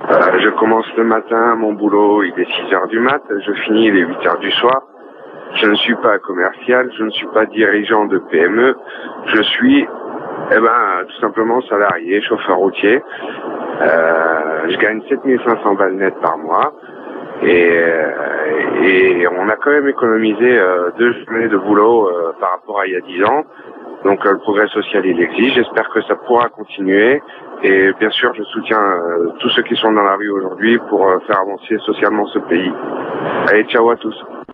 Je commence le matin, mon boulot il est 6 heures du mat, je finis il est 8 heures du soir. Je ne suis pas commercial, je ne suis pas dirigeant de PME, je suis tout simplement salarié, chauffeur routier. Je gagne 7500 balles nettes par mois et on a quand même économisé 2 journées de boulot par rapport à il y a 10 ans. Donc le progrès social il existe, j'espère que ça pourra continuer et bien sûr je soutiens tous ceux qui sont dans la rue aujourd'hui pour faire avancer socialement ce pays. Allez, ciao à tous.